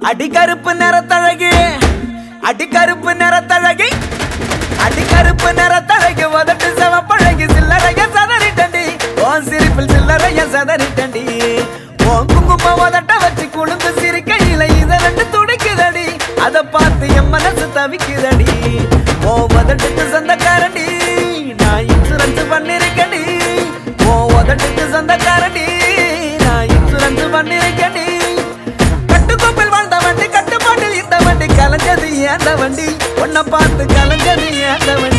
அடிக்கருப்பு நிறத்தழகி அடிக்கருப்பு நிறத்தழகி அடிக்கருப்பு நிறத்தழகி உதட்டு செவப்பழகி சில்லறைய சதறிட்டண்டி உன் சிரிப்பில் சில்லறைய சதறிட்டண்டி உன் குங்கும உதட்ட வச்சு குழுந்து சிரிக்கையில இத ரெண்டு துடிக்குதடி அதை பார்த்து என் மனசு தவிக்குதடி உன் உதட்டுக்கு சொந்தக்காரண்டி நான் இன்சூரன்ஸ் பண்ணிருக்கடி உன் உதட்டுக்கு சொந்தக்காரண்டி நான் இன்சூரன்ஸ் பண்ணிருக்கடி கட்டுக்கோப்பில் வாழ்ந்த வண்டி கட்டுப்பாட்டில் இந்த வண்டி கலைஞ்சது ஏந்த வண்டி உன்னை பார்த்து கலைஞ்சது ஏந்த வண்டி